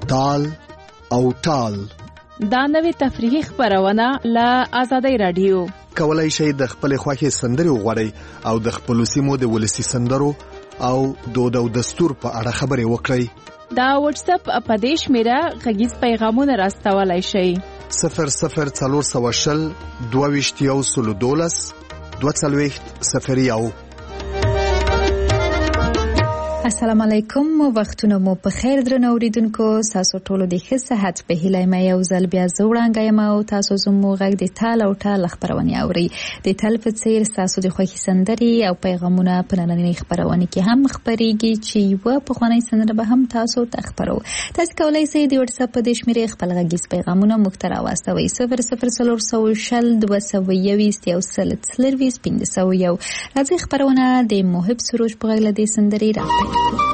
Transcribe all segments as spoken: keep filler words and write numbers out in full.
تال او ټال. دا نوې تفریحي خبرونه له آزادۍ رادیو. کولای شئ د خپل خوښې سندرې وغواړئ او د خپل سیمو د ولسی سندرو او دود او دستور په اړه خبرې وکړئ. دا واتس اپ په دې شمیره غږیز پیغامونه راستولای شئ. صفر صفر څلور سوه شل دوه ویشت یو سلو دولس دوه څلوېښت صفر یو. السلام علیکم، وختونه مو په خیر درنو اوریدونکو. تاسو ټول د ښه صحت په هیله مې یو ځل بیا زوړانګه یم او تاسو زموږ غږ د تال او ټال خبرونه اوري. د تل په څیر تاسو د خوښي سندري او پیغامونه په نننۍ خبرونه کې هم خبريږي چې یو په خواني سندره به هم تاسو ته خبرو. تاسو کولای شئ د واتس اپ په شمیره خپل غږیز پیغامونه مخ ته راوستوي. صفر صفر څلور سوه شل دوه سوه یوویشت یو سل څلرویشت پنځه سوه یو. راځي خبرونه د محب سروج په غږ له دې سندري راځي.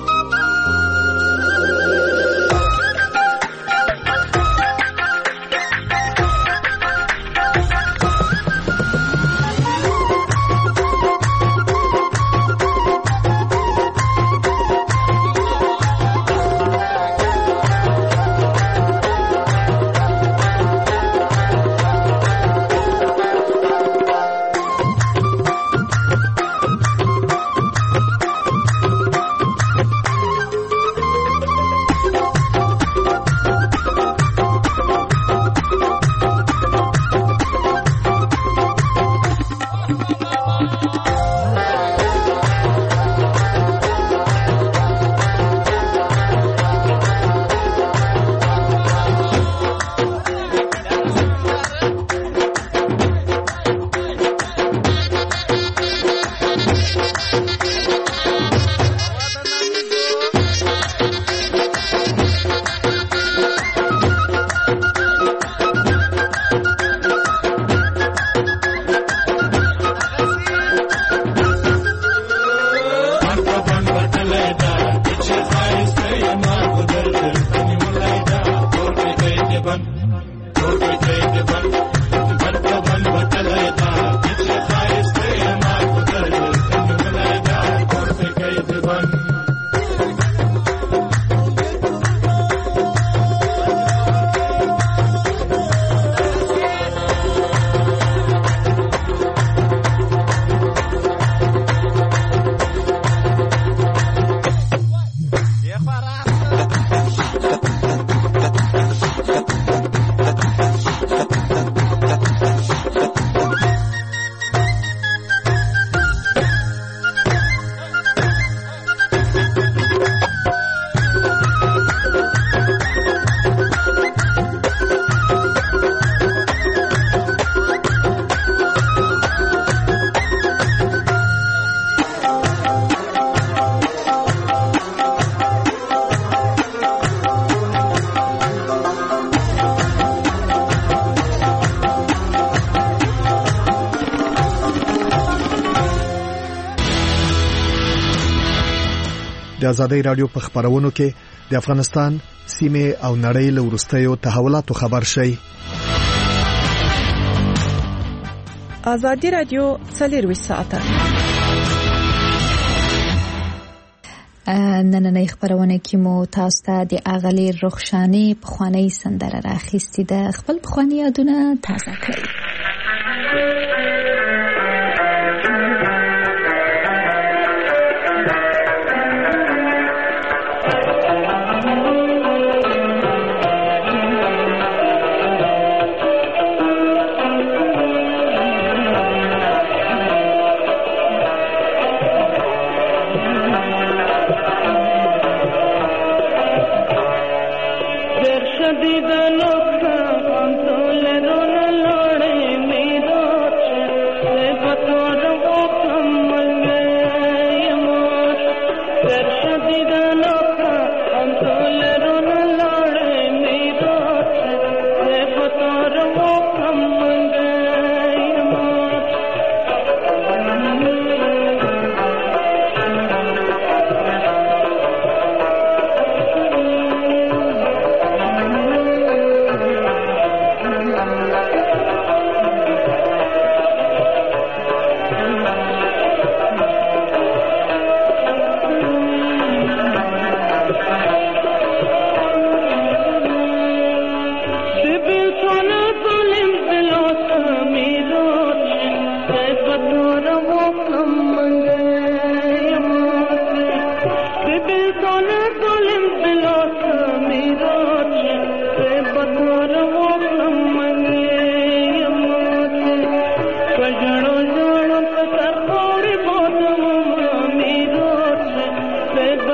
د آزادۍ رادیو په خبرونو کې د افغانستان سیمه او نړۍ له وروستیو تحولاتو خبر شي. آزادۍ رادیو څلور ساعته نننۍ خبرونه کې مو تاسو ته د اغلی رخشانی په خواني سندره راخېستې ده. خپل په خواني یادونه تازه کړئ.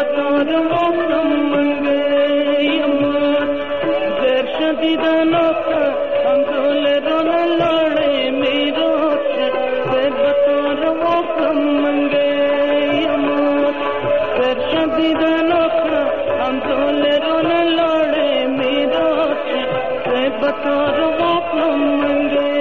بطار وقتم منگیم در شدیدن آقا هم دولران لاره میراد در بطار وقتم منگیم در شدیدن آقا هم دولران لاره میراد در بطار وقتم منگیم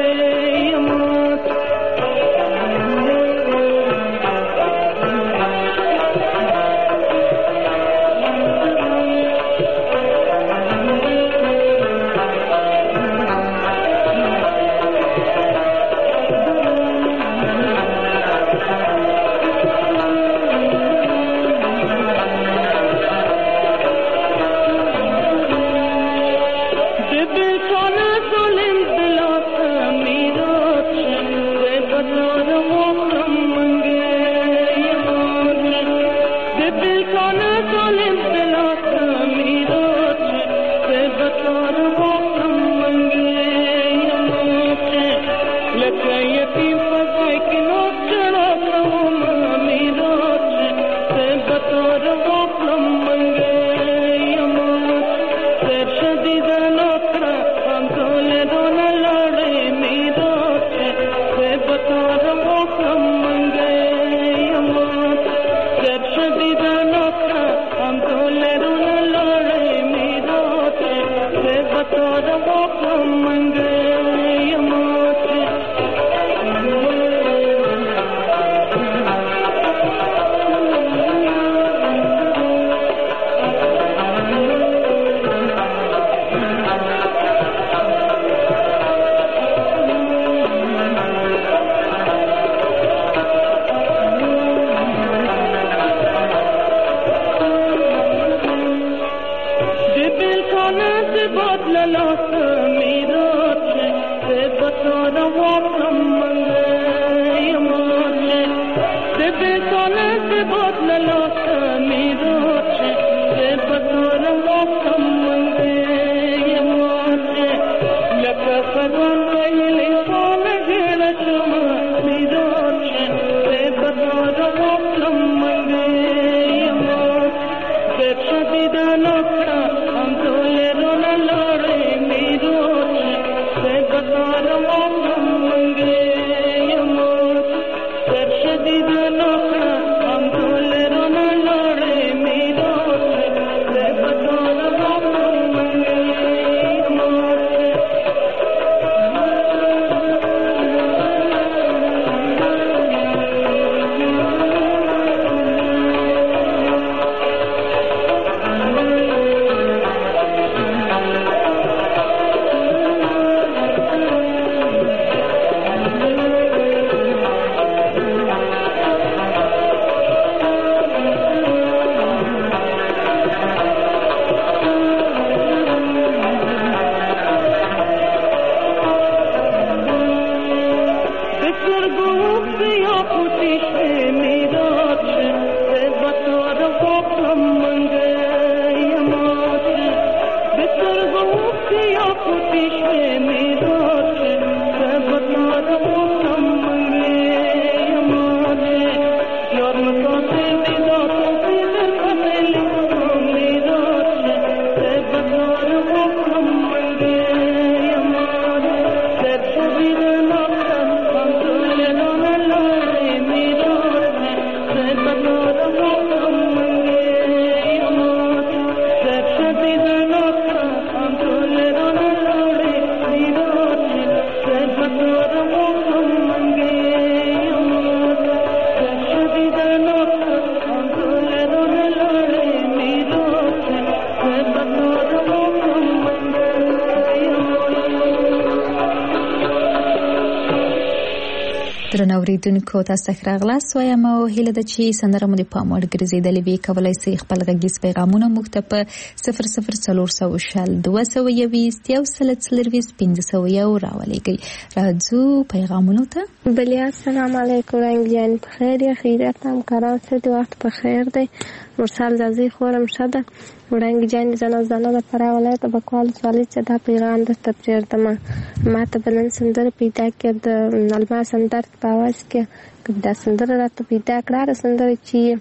درنو اوریدونکو تاسو ته راغلاست وایم او هیله ده چې سندره مو د پام وړ ګرځېدلې وي. کولی شئ خپل غږیز پیغامونه موږ ته په صفر صفر څلور سوه شل دوه سوه یویشت یو سل څلرویشت پنځه سوه یو راولېږئ. راځو پیغامونو ته. بلیا السلام علیکم رنگیان بخیر یا خیریت همکاران ست وخت بخیر دی. مرسل زازی خورم شده ورنگ جان زنا زنا د پر ولایت بکوال سوالی چې دا پیغام د تفسیر دما ما ته بلن سندر پیدا کې د نلما سندر په आवाज کې دا سندر راته پیدا کړه سندر چې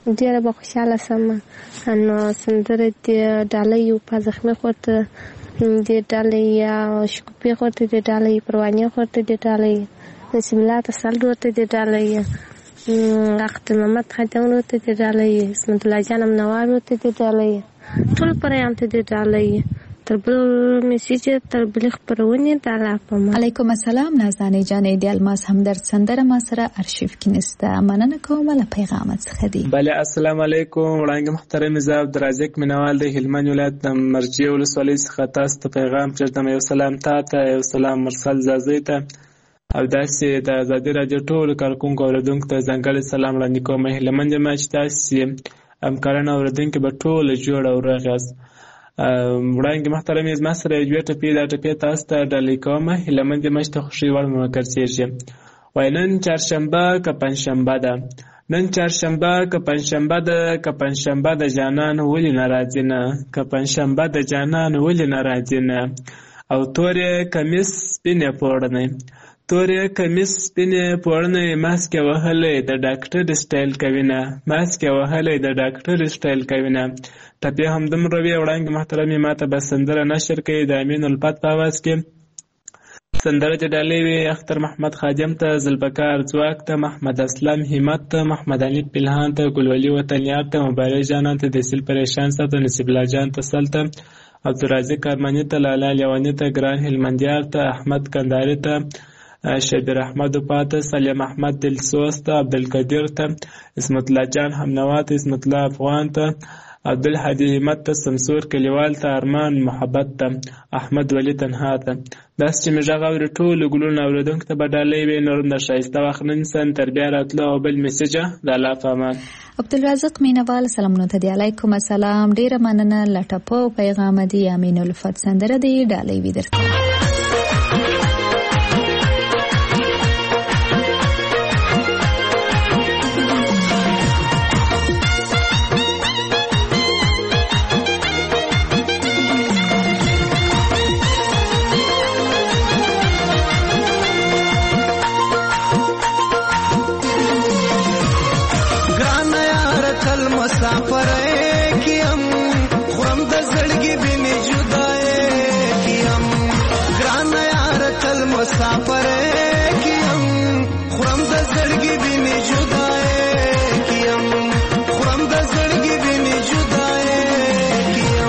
ډېره به خوشحاله سم. نو سندره د ډالۍ په زخمي خورته د ډالۍ شکوپي خورته د ډالۍ پروانې خورته د ډالۍ نسیم الله تسل ورته د ډالۍ اخت محمد خاتون ورته د ډالۍ اسمت الله جان منوار ورته د ډالۍ ټول پرېام ته د ډالۍ تر بل میسیج تر بل خبرونه تعالی په ما. علیکم السلام نازنین جان د الماس همدرد سندره ما سره ارشیف کې نسته. مننه کوم له پیغامت څخه دی. بله السلام علیکم وړاندې محترم زاب درازک منوال د هلمند ولایت د مرجع ولسوالۍ څخه تاسو ته پیغام چرته یو سلام تاته یو سلام مرسل زازی ته او داسې د ازادي راډیو ټول کارکونکو اوریدونکو ته ځانګړی سلام وړاندې کوم. هلمند ما چې تاسو همکاران اوریدونکو به ټول جوړ او راغاس وړاندې محترم زما سره یو ټپی دا ټپی تاسو ته ډالۍ کوم. هلمند ما چې خوشي وړ مکرسیږي وای نن چهارشنبه که پنځشنبه ده نن چهارشنبه که پنځشنبه ده که پنځشنبه د جانان ولې ناراضي نه که پنځشنبه د جانان ولې ناراضي نه او تورې کمیس سپینې پوړنې تورې کمیس سپینې پوړنې ماسکې وهلې د ډاکټر سټایل کوي نه ماسکې وهلې د ډاکټر سټایل کوي نه. ټپی همدومره وي. وړاندې محترمې ماته به سندره نشر کوي د امین الفت په اواز کې سندره چې ډالۍ وي اختر محمد خادم ته ذوالفقار ځواک ته محمد اسلم همت ته محمد علي پلهان ته ګلولي وطنیار ته مبارک جانان ته دسیل پریشان ته نصیب الله جان ته سل ته عبدالرازق ارماني ته لالا لیواني ته ګران هلمندیار ته احمد کنداري ته شبیر احمد پاته سلیم احمد دلسوز ته عبدالقدیر ته اسمت الله جان همنوا ته اسمت الله افغان ته عبدالحدی همت ته سمسور کلیوال ته ارمان محبت ته احمد ولی تنها ته داس چې مې غږ اوري ټول ګلونه اوریدونکو ته به ډالۍ وي. نور د ښایسته وخت نن سن تر بیا راتلو او بل میسیجه د الله په امان. عبدالرزاق مینوال سلامونه ته دی. علیکم السلام ډیره مننه لټپو پیغام دی امین الفت سندره دی ډالۍ وي درته. مسافر کیم خورم د زړګي بنې جدای کیم ګران یار تل مسافر کیم خورم د زړګي بنې جدای کیم خورم د زړګي بنې جدای کیم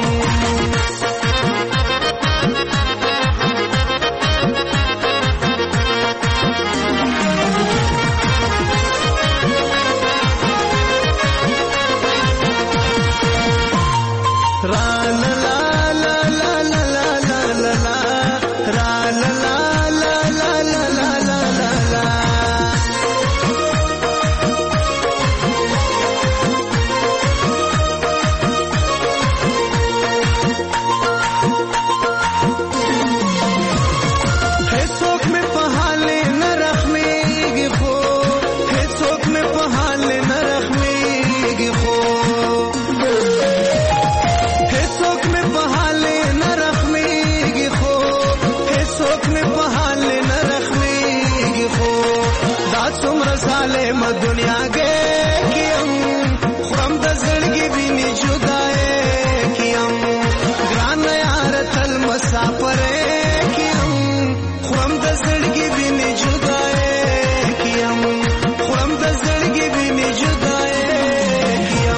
दुनिया गे कियम खुरम द ज़िंदगी बिनी जुदाए कियम ग्रान यार तल मुसाफिर कियम खुरम द ज़िंदगी बिनी जुदाए कियम खुरम द ज़िंदगी बिनी जुदाए कियम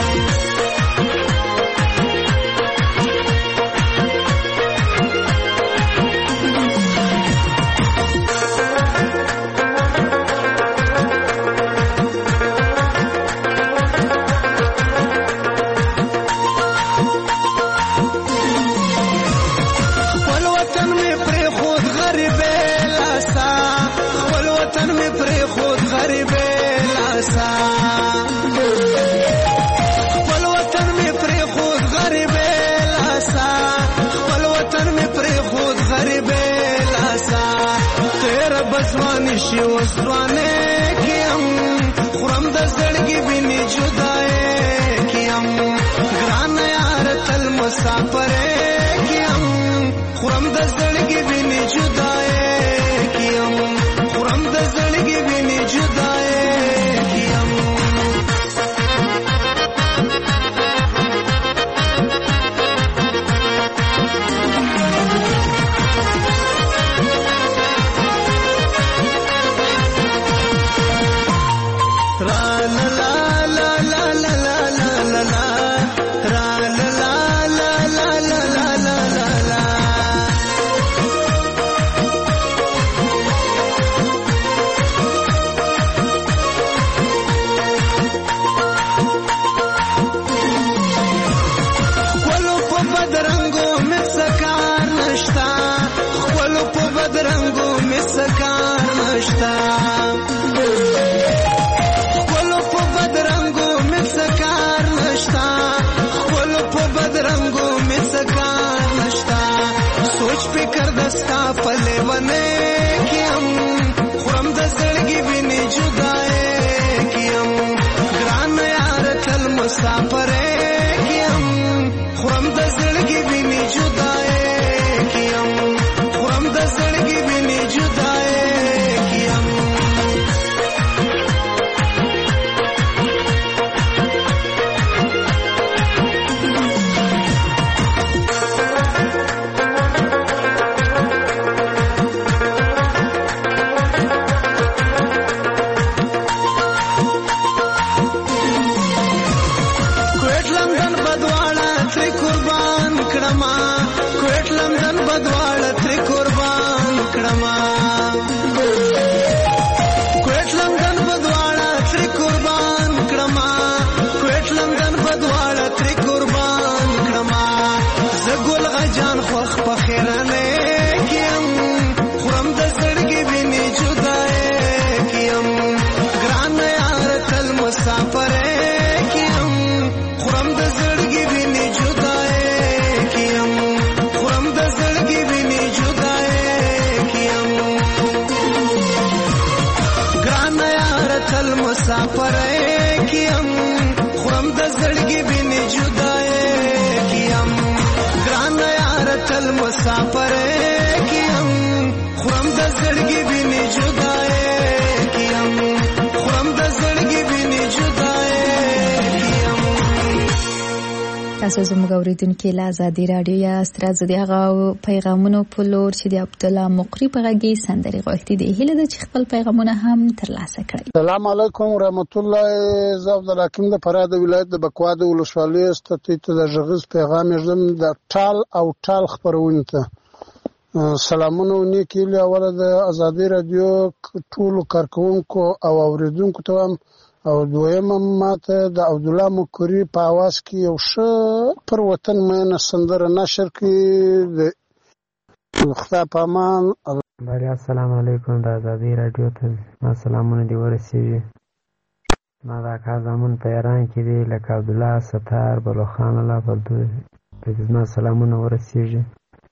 شي وسوانه کیم خورم د زړګي بنې جدای کیم ګران یار تل مسافر کیم خورم د زړګي بنې جدای کیم خورم د زړګي بنې جدای کیم سوچ فکر دستا پلے ونے کیم خورم د زړګي ویني جدای کیم ګران یار تل مسافر کیم خورم د زړګي ویني جدای کیم خورم د زړګي ویني جدای کیم مسافر کیم خورم د زړګي بینې جدای کیم ګران یار تل مسافر کیم خورم د زړګي بینې جدای کیم خورم د زړګي بینې جدای کیم. تاسو زموږ اوریدونکو له ازادي رادیو یا سترازو دی هغه پیغامونو په لور چې د عبد الله مقری په غږی سندري غوښتي دی هله د خپل پیغامونه هم ترلاسه کړئ. السلام علیکم ورحمت الله. زه عبد الحکیم د فراه د ولایت د بکوا د ولسوالۍ ستې ته د ژغز پیغام یې د ټال او ټال خبرونه ته سلامونه نیکی له اوله د ازادي رادیو ټول کارکونکو او اوریدونکو ته او دویم ماته د عبد الله مقری په आवाज کې یو ښه پر وطن مینه سندره نشر کړي د خدا په امان. باریا السلام علیکم د ازادي رادیو ته ما سلامونه دی ورسیږي. ما دا کار زمون په ایران کې دی لکه عبد الله ستار بلوخان الله بلدو د ما سلامونه ورسیږي.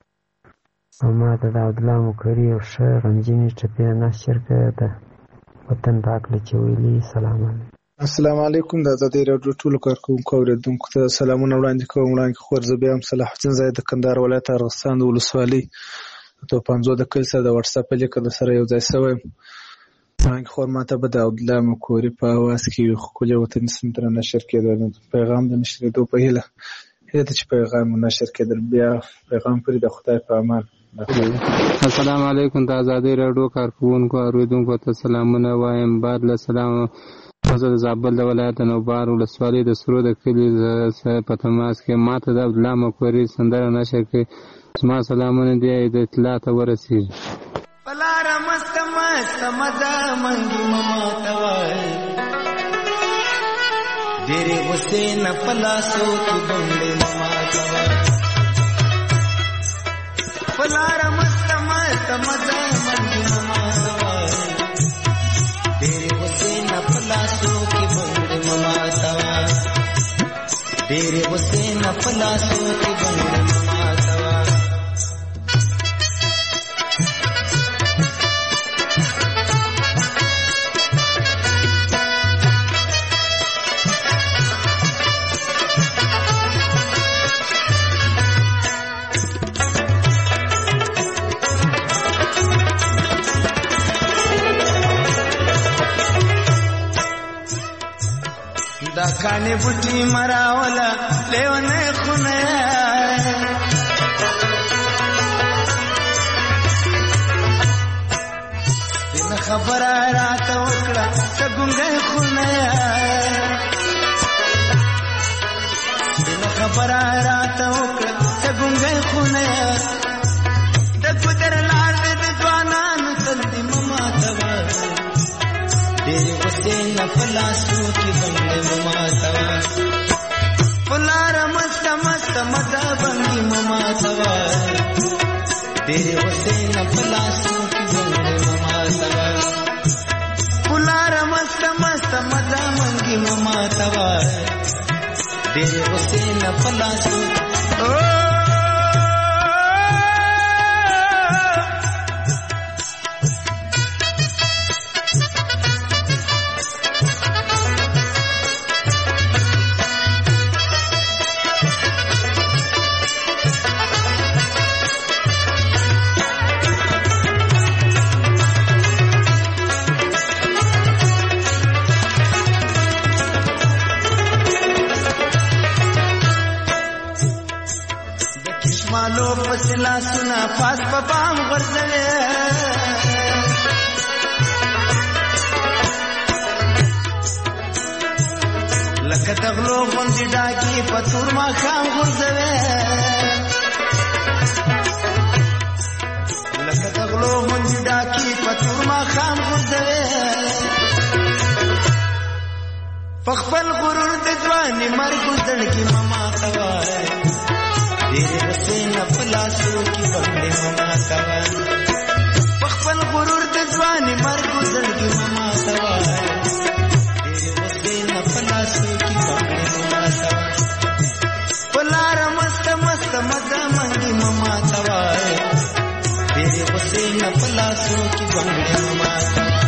ما ته د عبد الله مقری یو ښه غمجنې ټپې نشر کړي ده وطن پاک لچې ویلي. سلام علیکم. السلام علیکم د ازادي رادیو ټول کارکونکو اوریدونکو ته سلامونه وړاندې کوم. وړاندې خور زه بیا هم صلاح الدین زاید د کندهار ولایت ارغستان د ولسوالۍ تو پنځو د کل سره د واتس اپ لیکه د سره یو ځای شوی. وړاندې خور ماته به د عبد الله مقری په आवाज کې یو خپل وطني سندره نشر کېدل. پیغام د نشریدو په هیله هله چې پیغام نشر کېدل بیا پیغام پرې د خدای په امان. السلام علیکم د ازادي رادیو کارکونکو اوریدونکو ته سلامونه وایم. بعد له سلام زه د زابل د ولایت نوبار ولسوالۍ د سرو د کلي په تماس کې ماته د عبد الله مقری سندره نشر کړي. زما سلامونه دی د اطلاع ته ورسیږي. پلار مست مست مزه منګي مما توای ډېرې غصې نه پلاسو کې بندې مما توای پلار مست مست مزه منګي مما توای ډېرې غصې نه پلاسو کې بندې مما توای ډېرې غصې نه پلاسو کې بندې مما توای. دا کانی بوټي مراولا لیونه خونه دین خبره راته وکړه څنګه خونه دین خبره راته وکړه څنګه خونه د ګذر لار د ځوانانو سندې مما توا ډېرې غصې نه پلاسو کې بندې مما توا پلار مست مست مزه بندې مما توا ډېرې غصې نه پلاسو کې بندې مما توا پلار مست مست مزه بندې مما توا ډېرې غصې نه پلاسو دسمالو پس لاسونه پاس په بام غورځوي لکه د غلو غوندې ډاکي په تور ماښام غورځوي لکه د غلو غوندې ډاکي په تور ماښام غورځوي په خپل غرور د ځواني مرګ زړګي مه ماته وایه ډېرې غصې نه په لاسو کې بنګړې مه ماته وایه په خپل غرور د ځواني مرګ زړګي مه ماته وایه ډېرې غصې نه په لاسو کې بنګړې مه ماته وایه په لاره مسته مسته مزه منګي مه ماته وایه ډېرې غصې نه په لاسو کې بنګړې مه ماته وایه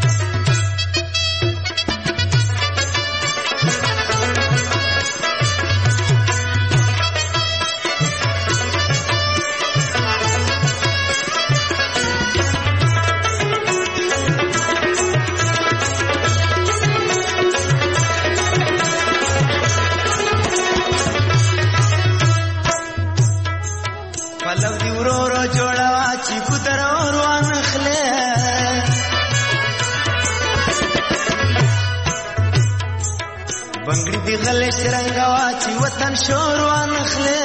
غلې شرنګا واچي وطن شور وانخله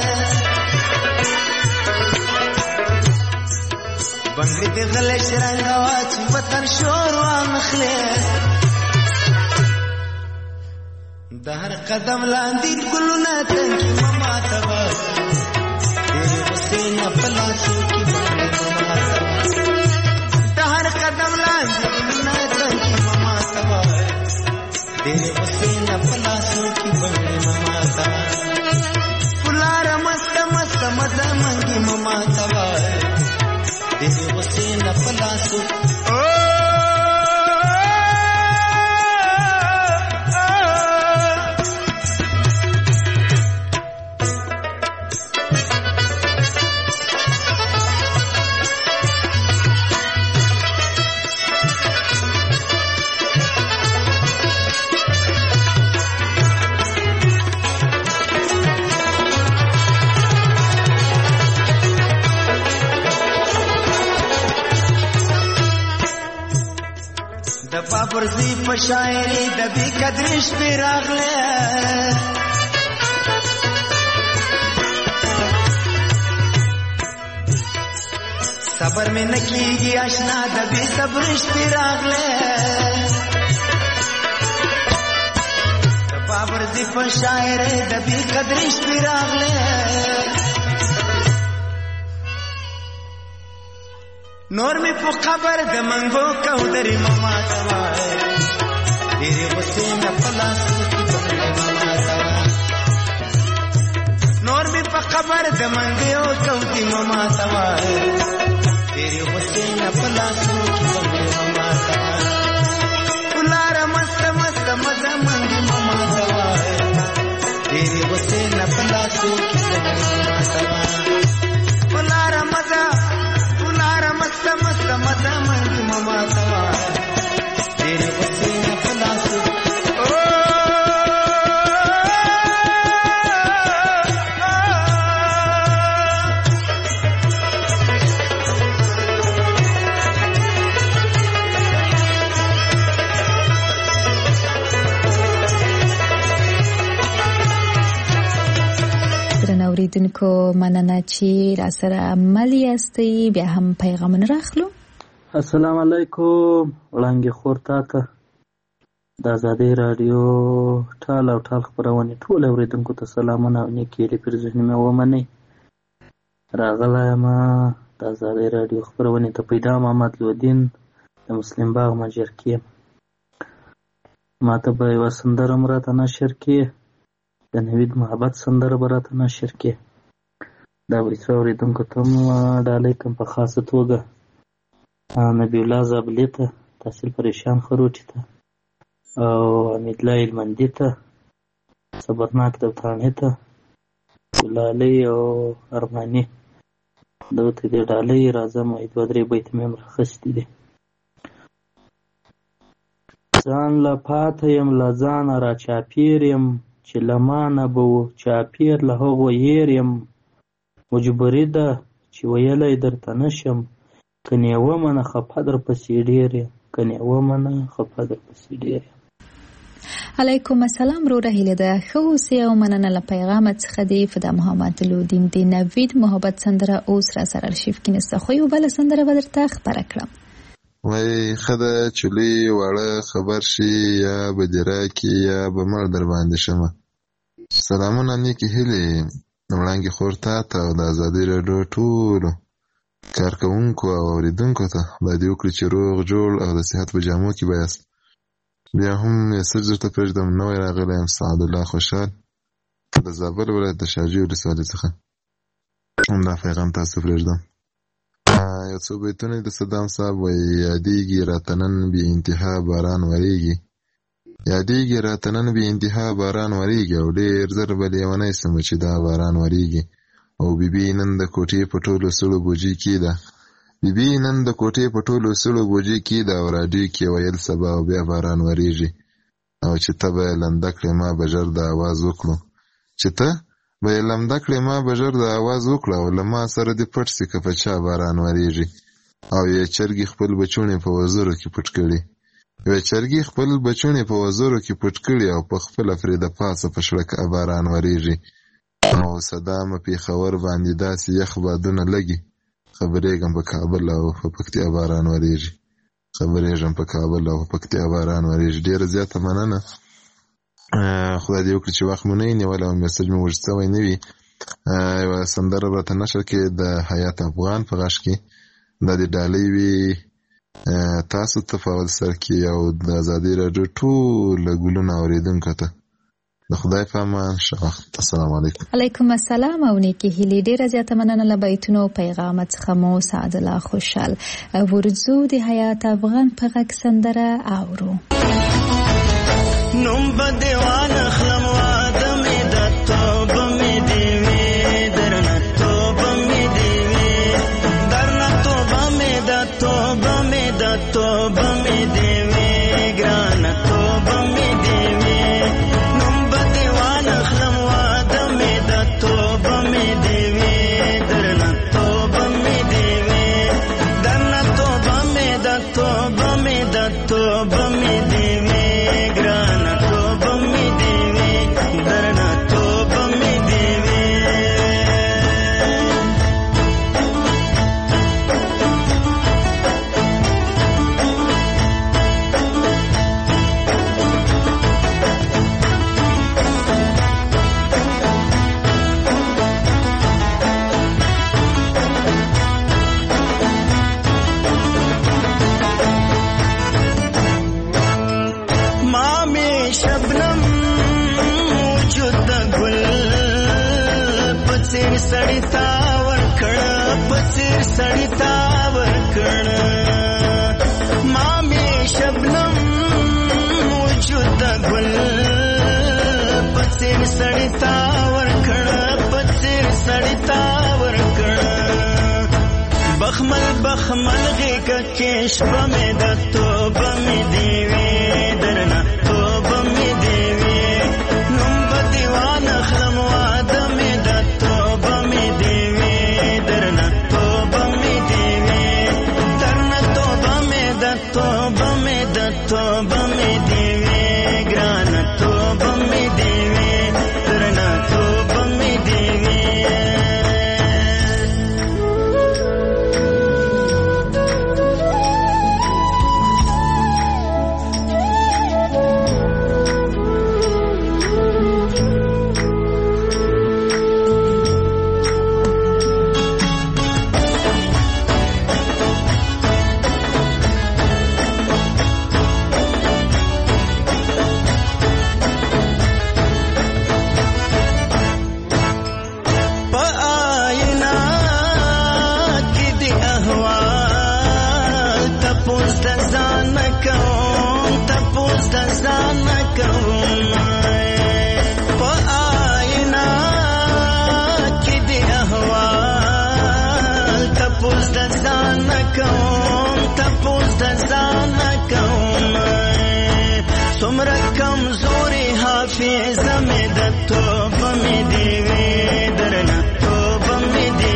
بنگړي دې غلې شرنګا واچي وطن شور وانخله د هر قدم لاندې ګلونه تنګي مما تبا ډېرې غصې نه په لاسو کې بنگړي مما تبا د هر قدم لاندې ګلونه تنګي مما تبا ډېرې غصې نه په لاسو کې بنګړې مه ماته په لاره مسته مسته مزه منګي مه ماته وایه ډېرې غصې نه په لاسو پرزی په شاعري د بې قدرې شپې راغله صبر مې نه کېږي اشنا د بې صبرې شپې راغله د پرزی په شاعري د بې قدرې شپې راغله نور می په خبر د منګو کودري مما توای ډېرې غصې نه په لاسو کې بنګړې مما توای نور می په خبر د منګو کودري مما توای ډېرې غصې نه په لاسو کې بنګړې مما توای ولاره مست مست مزه منګي مما توای ډېرې غصې نه په لاسو کې بنګړې مما توای ولاره مزه مست مست مزه منګي مما توای ډېرې غصې نه په لاسو اوریدونکو مننه چې را سره عمل یاستئ بیا هم پیغامونه راخلو السلام علیکم وړانګې خور تا ته د ازادۍ راډیو ټال او ټال خپرونې ټول اوریدونکو ته سلامونه او نیکې هیلې پر ذهن مې ومنئ راغلی یم د ازادۍ راډیو خپرونې ته پیدا محمد لودین د مسلم باغ مجر کې ما ته به یوه سندره م راته نشر کې د نوید محبت سندره به راته نشر کې دا وروستیو اورېدونکو ته هم ډالۍ کوم په خاصه توګه نبی الله زابلي ته تحصیل پریشان خروټي ته او حمیدالله هلمندي ته صبرناک دوتاڼي ته ګلالۍ او ارماني دغه ته دې ډالۍ راځم دوه درې بیت مې هم راخیستي دي ځان له پاته یم له ځانه را چاپېر یم چې له ما نه به و چاپېر له هغو هېر یم مجبوري ده چې ویلی درته نشم، کنې ومنه خفه در پسې ډېر یم، کنې ومنه خفه در پسې ډېر یم. علیکم السلام وروره هیله ده ښه اوسې او مننه له پیغامه څخه دی فدا محمد لودین د نوید محبت سندره اوس را سره ارشیف کې نسته خو یو بله سندره به درته خپره کړم. وای ښه ده چې لوی واړه خبر شي یا به دې راکړي یا به مړ در باندې شمه. سلامونه نیکې هیلې وړانګې خور تا ته او د ازادۍ راډیو ټولو کارکوونکو او اورېدونکو ته خدای دې وکړي چې روغ جوړ او د صحت په جامو کې به یاست. بیا هم میسج درته پرېږدم نوی راغلی یم سعدالله خوشحال د زابل ولایت د شاجوی ولسوالۍ څخه همدا پیغام تاسو پرېږدم. یو څو بیتونه د صدام صاحب وایي یادېږي راته نن بې انتها باران ورېږي، یادېږي راته نن بې انتها باران ورېږي او ډېر زر به لیونی سمه چې دا باران ورېږي. او بیبي نن د کوټې په ټولو سړو بوجۍ کې ده، بیبي نن د کوټې په ټولو سړو بوجۍ کې ده او راډیو کې ویل سبا او بیا باران ورېږي. او چې ته به یې لمده کړې ما به ژر د اواز وکړو، چې ته به یې لمده کړې ما به ژر د اواز وکړو او له ما سره دې پټ سي که په چا باران ورېږي. او یې چرګې خپل بچوڼې په وزرو کې پټ کړي، یوې چرګې خپل بچوڼې په وزرو کې پټ کړي او په خپله پرې د پاسه په شړک باران ورېږي. او صدامه پېښور باندې داسې یخ بادونه لګي، خبرېږم په کابل او په پکتیا باران ورېږي، خبرېږم په کابل او په پکتیا باران ورېږي. ډېره زیاته مننه، خدای دې وکړي چې وخت مو نه وي نیولی او میسج مو اوږد سوی نه وي. یوه سندره راته نشر کې د حیات افغان په غږ کې دا د ډالۍ وي تاسو ته په اول سر کې او د ازادۍ راډیو ټوله ګلونه اورېدونکو ته د خدای په امان ښه وخت. السلام علیکم. علیکم السلام او نیکې هیلې. ډېره زیاته مننه له بیتونو او پیغامه څخه مو سعدالله خوشحال. ورځو د حیات افغان په غږ سندره اورو. نوم به دیوان اخلم واده مې د توبه مې دې وي درنه توبه مې دې وي درنه توبه مې د توبه مې د توبه مې دې وي ګرانه توبه مې دې وي نوم به دیوان اخلم واده مې د توبه مې دې وي درنه توبه مې دې وي درنه توبه مې د توبه مې د توبه مې دې وي ګرانه توبه مې دې وي درنه توبه مې دې وي. شبنم وجود د ګل پڅیر سړی تا ورکړ پڅیر سړی تا ورکړ ما می شبنم وجود د ګل پڅیر سړی تا ورکړ پڅیر سړی تا ورکړ بخمل بخمل غیګ کې شپه مې د توبه مې دی وی درنه توبه مې دی وی نوم به دیوان اخلم واده مې د توبه مې دی وی درنه توبه مې دی وی درنه توبه مې د توبه مې د توبه مې دی وی ګرانه توبه مې دی وی درنه توبه مې دی وی. څومره کمزوري حافظه مې د توبه مې دی وی درنه توبه مې دی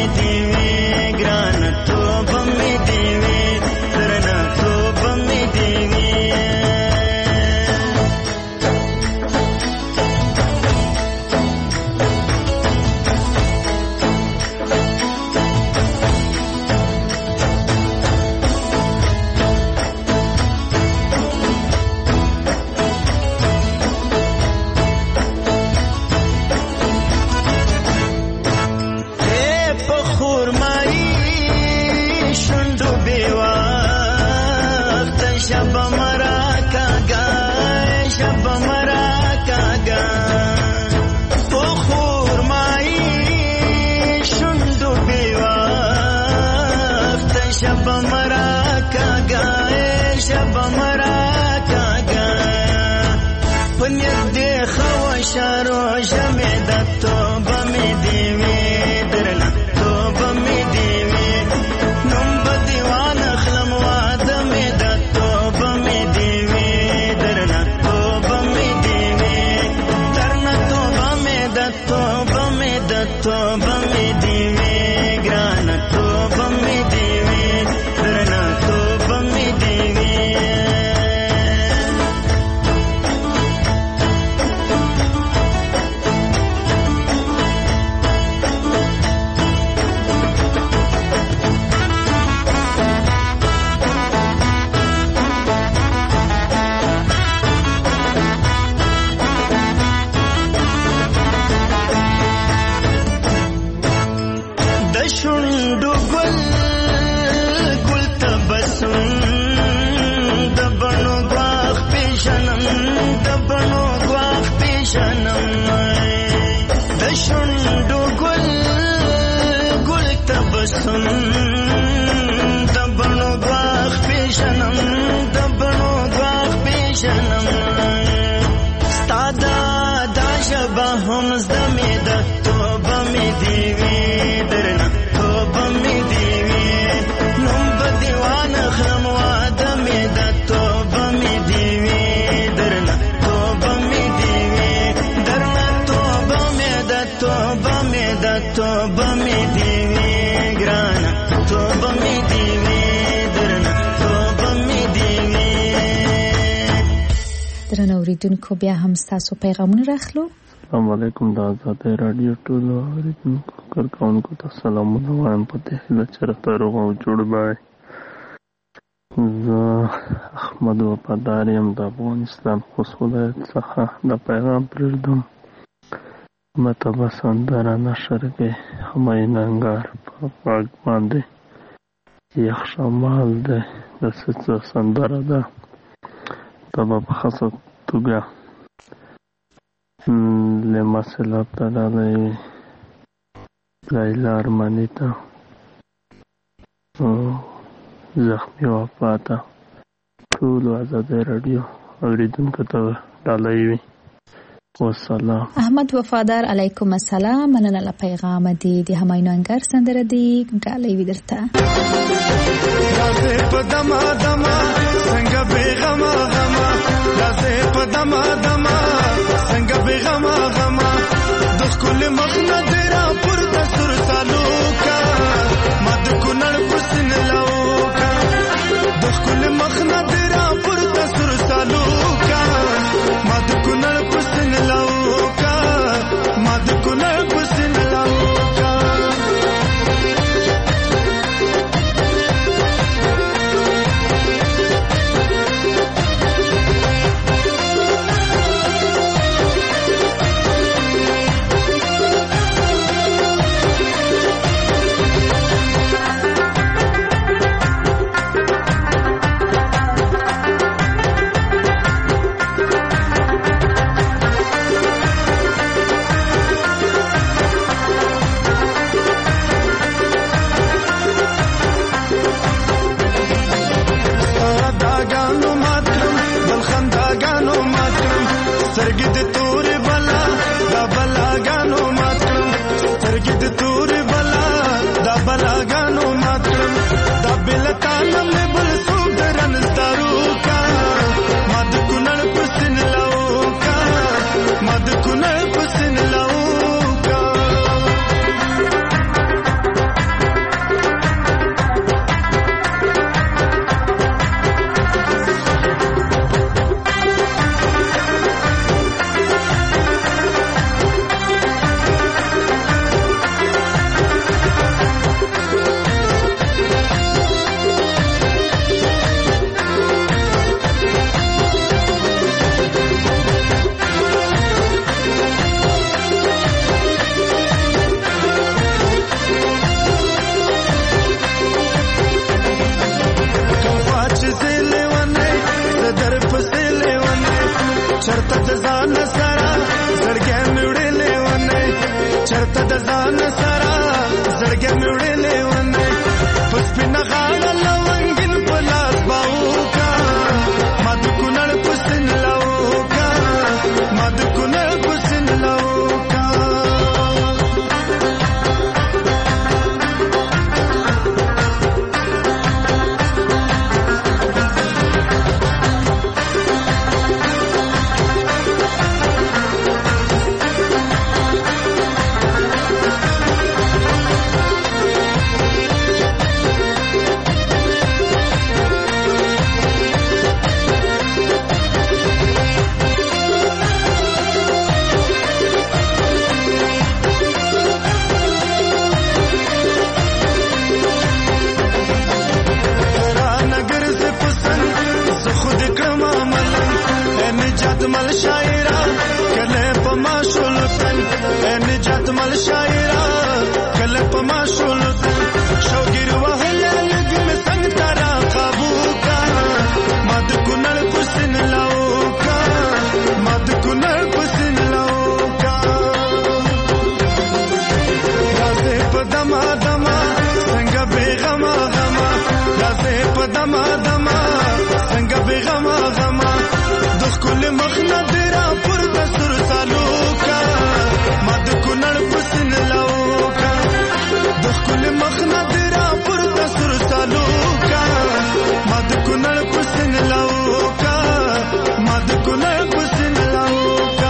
اوریدونکو بیا هم ستاسو پیغامونه راخلو. السلام علیکم د آزادۍ رادیو ټولو اوریدونکو کارکونکو ته سلامونه وایم په دې هیله چې راته روغ او جوړ به زه احمد وفادار یم د افغانستان خوست ولایت څخه د پیغام پرېږدم مته به سندره نشر کې همایون انګار په غږ باندې یخ شمال دی د څه سندره ده دا به په خاصه توګه لمسل ابتدالی لیلا ارمانی ته زخمی وفاته ټولو آزادۍ راډیو اوریدونکو ته ډالۍ وي. والسلام. احمد وفادار علیکم السلام. مننه له پیغام دی د همایون انګار سندره دی ډالۍ وي درته. لازه په دما دما څنګه بیغما غما لازه په دما دما څنګه بیغما غما د خپل مخنه درا پر د سر سالوکا مد کونړ پسن لوکا د خپل مخنه درا پر د سر سالوکا مد کونړ پسن لوکا مد کونړ پسن لوکا مشال شاعرا کله په ما شولو شوګیر وهله لګ مې څنګه ترا قابو کا ما د کونړ پسن لاو کا ما د کونړ پسن لاو کا راځه په دما دما څنګه بیغما غما راځه په دما دما څنګه بیغما غما د خپل مخنه درا پر دستور سالو کا ما د کونړ پسن لاو کا د خپل مخنه درا پر دستور سالو کا ما د کونړ پسن لاو کا ما د کونړ پسن لاو کا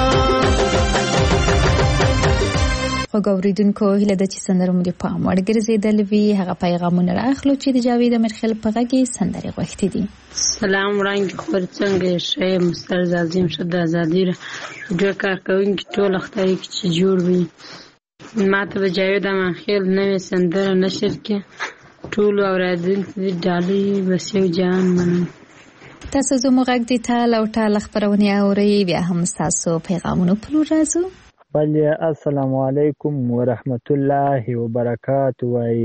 وګوریدونکو هله د چې سندره مو د پام وړ ګرځیدل وی هغه پیغامونه راخلو چې د جاوید امرخیل په غږی سندره غوښتي دي. سلام وړاندې خبر څنګه شې مستر زازیم شد ازادي د کار کوونکی ټول اختیاري چې جوړ وي ماته د جاوید امرخیل نوې سندره نشر کې ټول اورادونکو د ډالۍ وسیو جان منم. تاسو زموږ غږ د تال او ټال خبرونه اوري بیا هم تاسو پیغامونه پلو راځو. بله السلام علیکم ورحمت الله وبرکاته. وای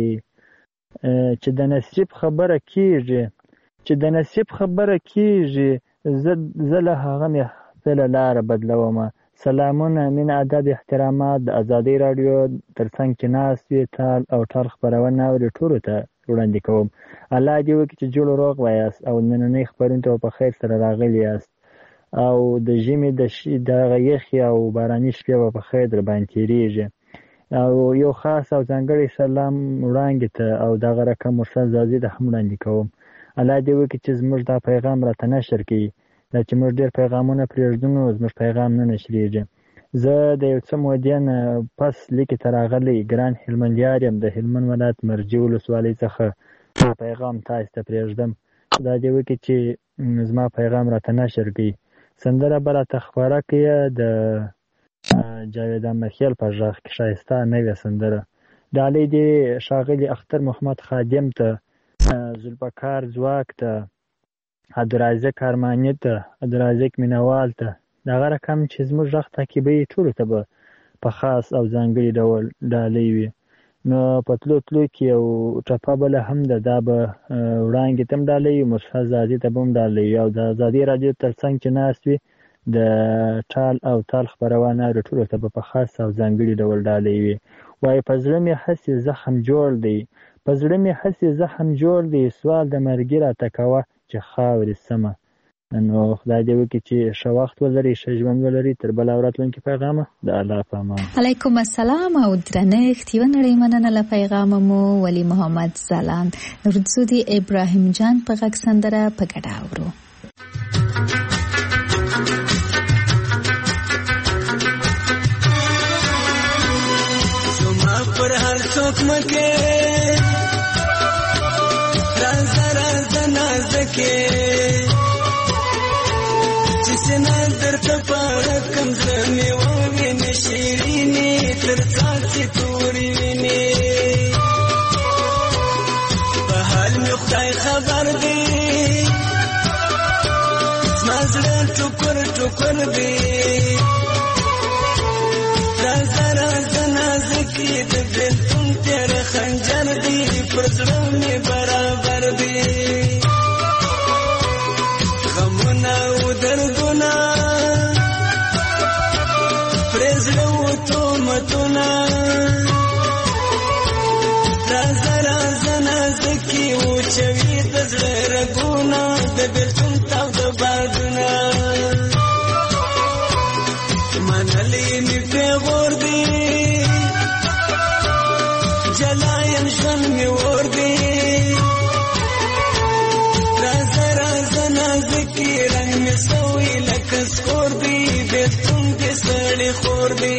چې د نصیب خبره کیږي چې د نصیب خبره کیږي زه له هغه مې خپله لاره بدلوم. سلامونه مین ادب احترامات د ازادي راډیو ترڅنګ چې ناست وي تال او ټال خپرونه اوري ټولو ته وړاندې کوم. الله دې وکړي چې جوړ روغ وایاست او نننۍ خپرونې ته په خیر سره راغلي یاست او د ژمي د دغه یخې او باراني شپې به په خیر در باندې تېرېږي. او یو خاص او ځانګړی سلام وړاندې ته او دغه رقم مرسل زازي ته هم وړاندې کوم. الله دې وکړي چې زموږ دا پیغام راته نشر کړي. دا چې موږ ډېر پیغامونه پرېږدو نو زموږ پیغام نه نشرېږي. زه د یو څه مودې نه پس لیکې ته راغلی ګران هلمندیار یم د هلمند ولایت مرجې ولسوالۍ څخه پیغام تاسو ته پرېږدم. خدای دې وکړي چې زما پیغام راته نشر کړي. سندره به راته خپاره کړي د جاوید امرخیل په غږ کې ښایسته نوې سندره. ډالۍ دې ښاغلي اختر محمد خادم ته، ذوالفقار ځواک ته، عبدالرازق ارماني ته، عبدالرازق مینوال ته، دغه رقم چې زموږ غږ تعقیبوي ټولو ته به په خاص او ځانګړي ډول ډالۍ وي. نو په تلو تلو کې یو ټپه بله هم ده، دا به وړانګې ته هم ډالۍ وي، مرشد زادي ته به هم ډالۍ وي او د ازادي راډیو تر څنګ چې ناست وي د ټال او تال خپرونه اوري ټولو ته به په خاص او ځانګړي ډول ډالۍ وي. وایي په زړه مې هسې زخم جوړ دی، په زړه مې هسې زخم جوړ دی، سوال د مرګي راته کوه چې خاورې سمه. نو خدای دې وکړي چې ښه وخت ولري، ښه ژوند ولري. تر بله او راتلونکي پیغامه د الله په امان. علیکم السلام او درنښت. یوه نړۍ مننه له پیغامه مو ولی محمد ځلاند نورځو د ابراهیم جان په غږ سندره په ګډه اورو. زما پر هر څوک مکې رازه رازه نازکې سنا درته پاړه کم زړه مې ووینې شیرینې تر څاڅکي تورې وینې په حال مې خدای خبر دی زما زړه ټوکر ټوکر دی رازه رازه نازکې د بېلتون تېره خنجر دی پر زړه مې برابر دی غمونه و دردونه پرې زړه و تهمتونه رازه رازه نازکې وچوي د زړه رګونه د بېلتون تاوده بادونه منلې مې پیغور دی جلا یم ژوند مې اور دی رازه رازه نازکې رنګ مې سوی لکه سکور دی بېلتون دې سړی خور دی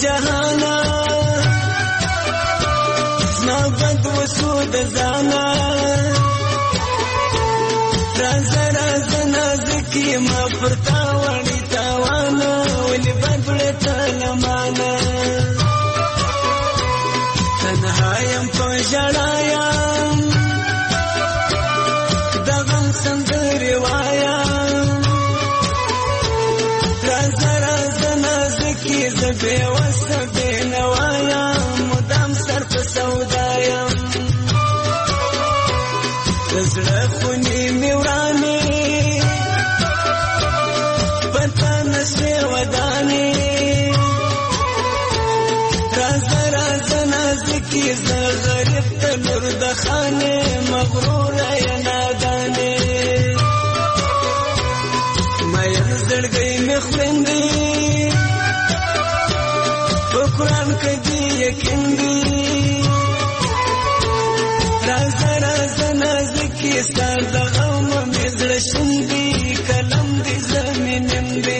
جهانا زما بد وسو د ځانا رازه رازه نازکي ما پر تا وړي تاوانا ولې بدړه تلمانا تنها یم په ژړا یم د غم سندرې وایم رازه رازه نازکي زه بېوسه بېنوا یم مدام سر په سودا یم د زړه خونې مې ورانې په تا نشوې ودانې رازه رازه نازکي زه غریب ته لور د خانې مغروره یې نادانې مین زړګی مې خوریندې په قرآن کې دې یقین دي رازه رازه نازکي ستا د غم مې زړه شیندي قلم دې زمینم دی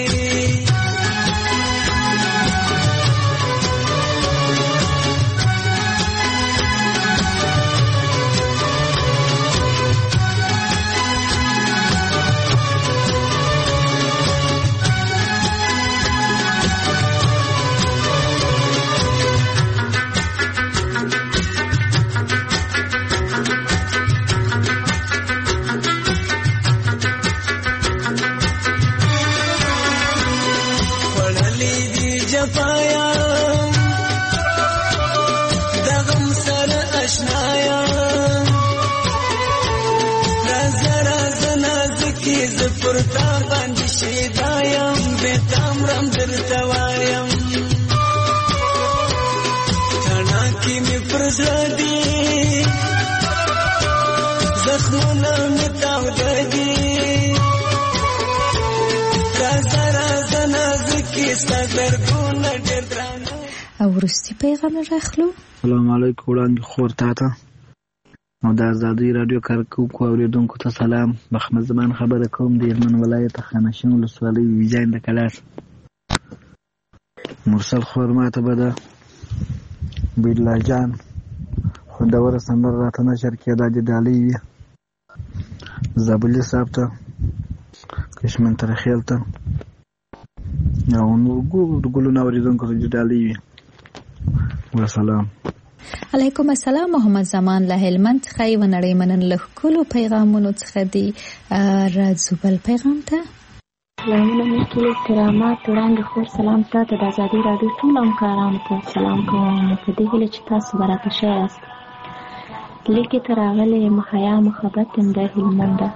پرتا باندې شیدایم بیتام رم درته وایم تڼاکې مې پر زړه دي زخمونه مې تاوده دي رازه رازه نازکي ستا دردونه ډېر درانه. او وروستي پیغام راخلو. السلام علیکم وړاندې خور تاته او د ازادۍ راډیو کارکوونکو اورېدونکو ته سلام. محمد زمان خبره کوم د هلمند ولایت خانشین ولسوالۍ ویجاین د کلاس. مرسل خور ماته به د بیلا جان خوندوره سندره راته نشر کړي دا د ډالۍ وي. زابلي صاحب ته کشمن ترخیل ته او نور ګلونه اورېدونکو ته د ډالۍ وي. وسلام. علیکم السلام. محمد زمان له هلمند څخه یو نړۍ منن له ټولو پیغامونو څخه دی راځو بل پیغام ته. سلامونه مې ټول احترامات وړاندې خور سلام تاته د ازادۍ راډیو ټول همکارانو ته سلام کوم په دې هیله چې تاسو به راته ښه یاست. لیکې ته راغلی یم حیا محبت یم د هلمند ده.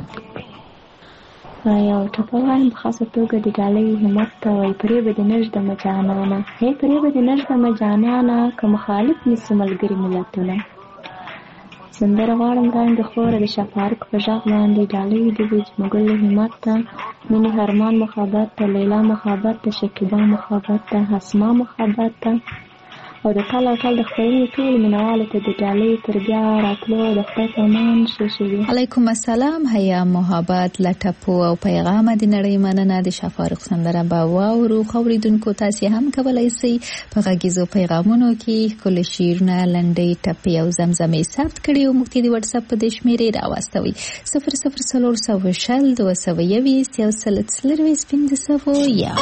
یو ټپه وایم په خاصه توګه د ډالۍ همت ته وایي پرې به دې نږدمه جانانه هی پرې به دې نږدمه جانانه که مخالف نیسي ملګري ملتونه. سندره غواړم وړاندې خوره د شفارق په غږ باندې ډالۍ د بجمګل همت ته مینې هرمان محبت ته لیلا محبت ته شکیبا محبت ته حسما محبت ته او د ټال او ټال د خپرونې ټول مینوالو ته د ډالۍ تر بیا راتلو د خدای په امان ښه شوي. علیکم السلام. حیا محبت له ټپو او پیغامه د نړۍ مننه. د شفارق سندره به واورو. اورېدونکو تاسې هم کولی شئ په غږیزو پیغامونو کې ښکلي شعرونه لنډۍ ټپې او زمزمې ثبت کړي او موږ ته د وټساپ په دې شمېرې راواستوئ صفر صفر څلور سوه شل دوه سوه یویشت یو سل څلرویشت پنځه سوه یو.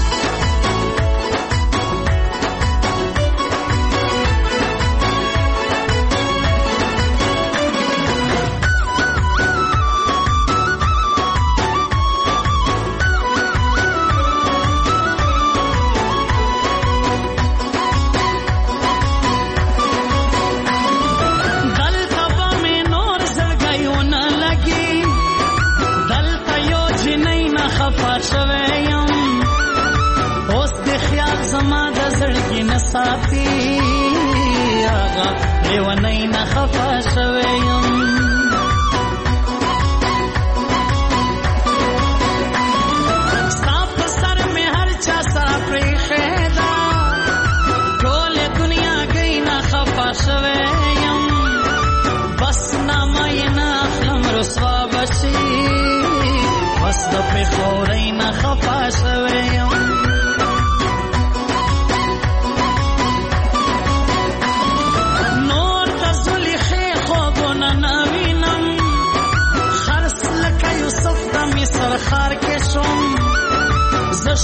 ساتي هغه لیونی نه خفه شوی یم ستا په سر مې هر چا سره پرېښې ده ټولې دنیا گۍ نه خفه شوی یم بس نامه یې نه اخلم رسوا به شي بس د پېښورۍ نه خفه شوی یم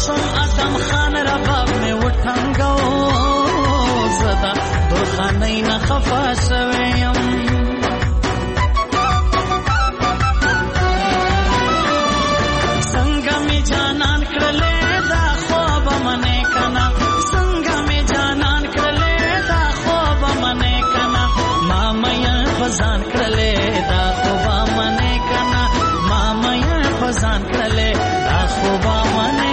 شم ادم خان رباب مې وټنګو زدا درخانۍ نه خفه شوی یم څنګه مې جانان کړلې دا خوب منې کنا څنګه مې جانان کړلې دا خوب منې کنا ما مې فزان کړلې دا خوب منې کنا ما مې فزان کړلې دا خوب منې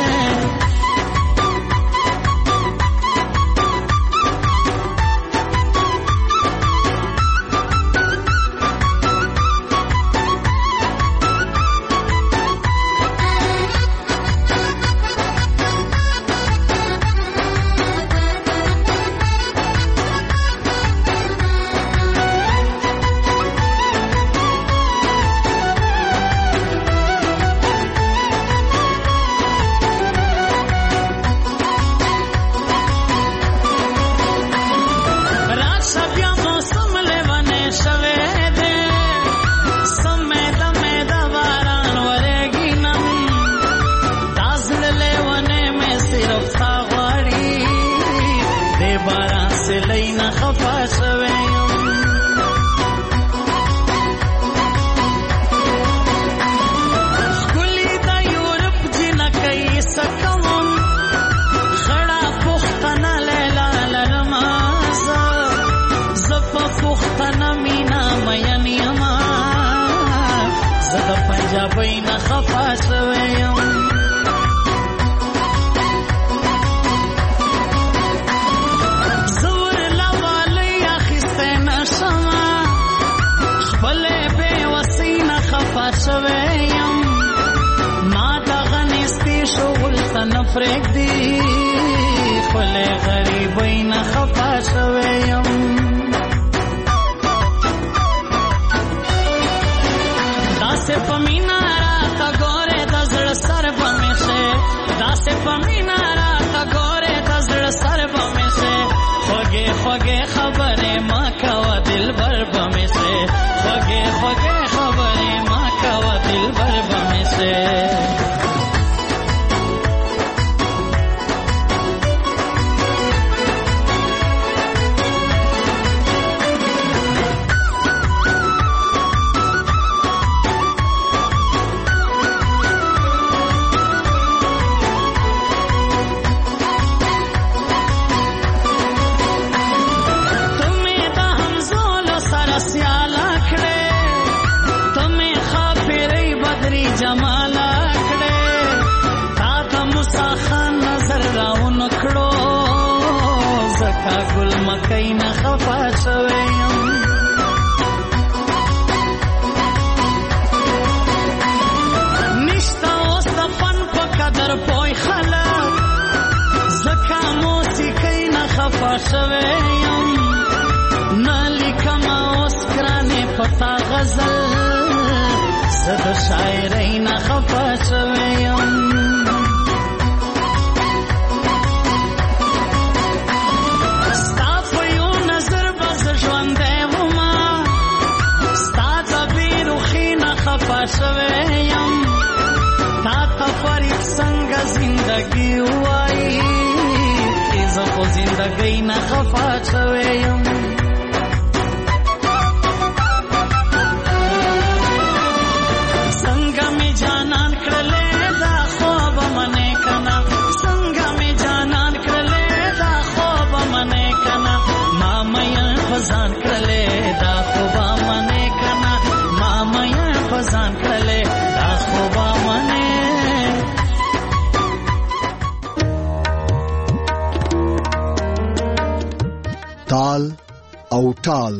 تال او ټال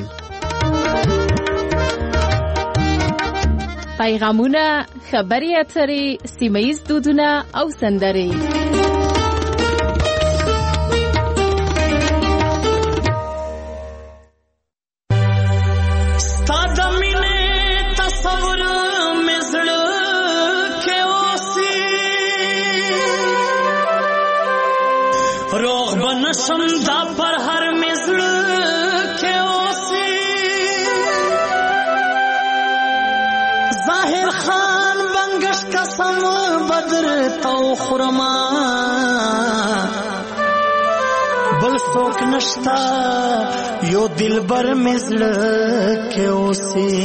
پیغامونه، خبري اترې، سیمه‌ییز دودونه او سندرې. समझा पर हर मिसल के ओसी जाहिर खान बंगश कसम بدر تو خرما بل څوک نشتا یو دلبر مې زړه کې اوسي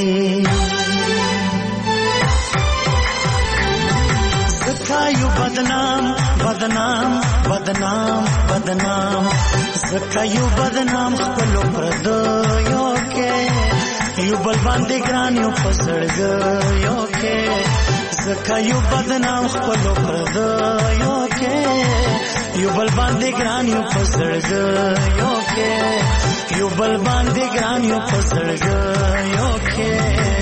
زکا یو بدنام بدنام بدنام بدنام زکا یو بدنام خپلو پردیو کې یو بل باندې ګران یو په زړګیو کې زکا یو بدنام خپلو پردیو کې یو بل باندې ګران یو په زړګیو کې یو بل باندې ګران یو په زړګیو کې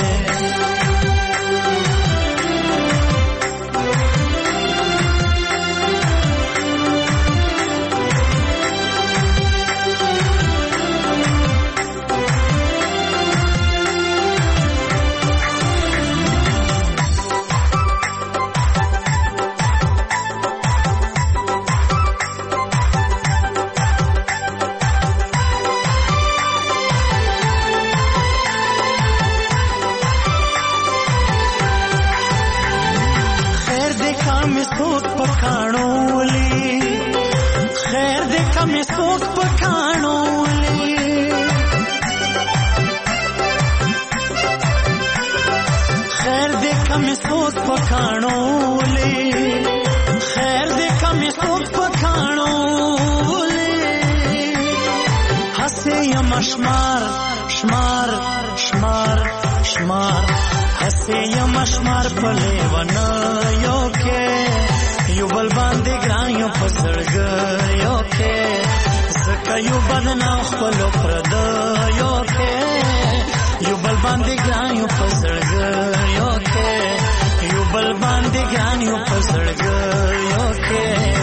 شمار شمار شمار شمار هسه یم شمار په لیوانه یو کې یو بل باندې ګران یو په زړګیو کې زکه یو بدنام خپلو پردیو کې یو بل باندې ګران یو په زړګیو کې یو بل باندې ګران یو په زړګیو کې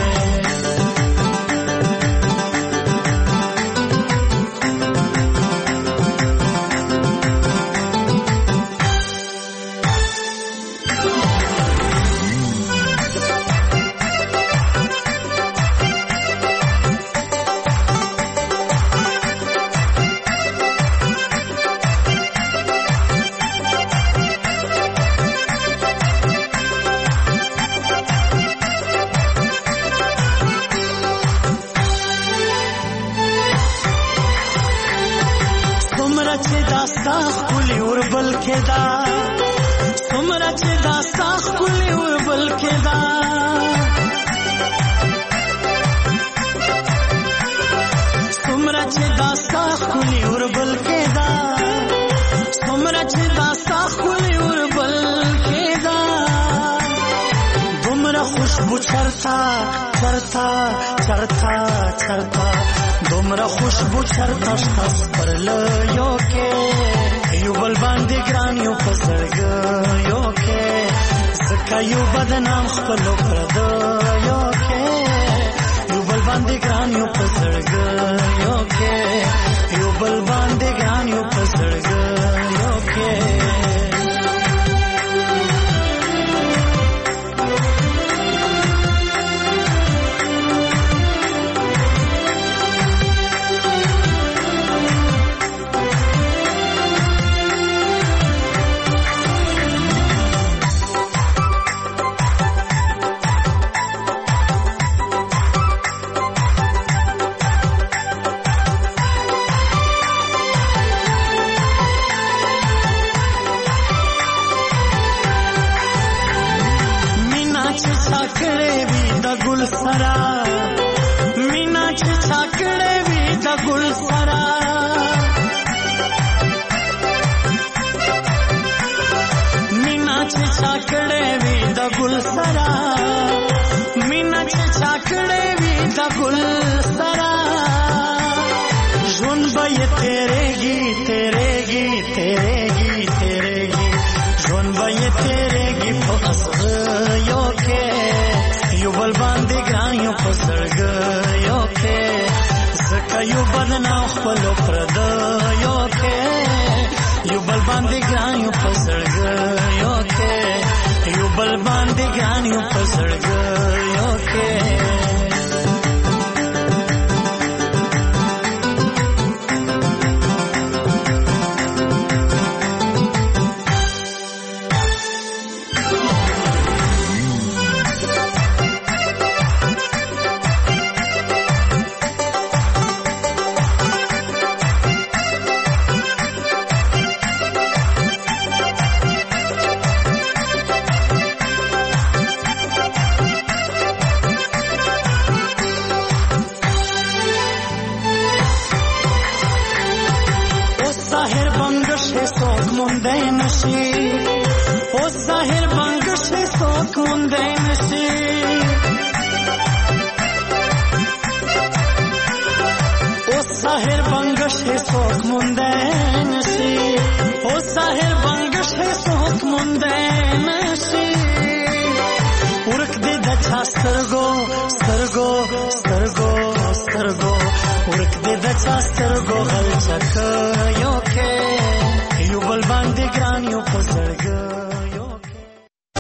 چرتا چرتا چرتا چرتا دومره خوشبو چرتا شخص پر لیو کې یو بل باندې ګران یو په زړګیو کې زکه یو بدنام خپلو پردیو کې یو بل باندې ګران یو په زړګیو کې یو بل باندې ګران یو په زړګیو کې ساحر بنگش سوک مونده نشی او ساحر بنگش سوک مونده نشی او ساحر بنگش سوک مونده نشی ورک دې د چا سترګو سترګو سترګو سترګو ورک دې د چا سترګو غل چک یو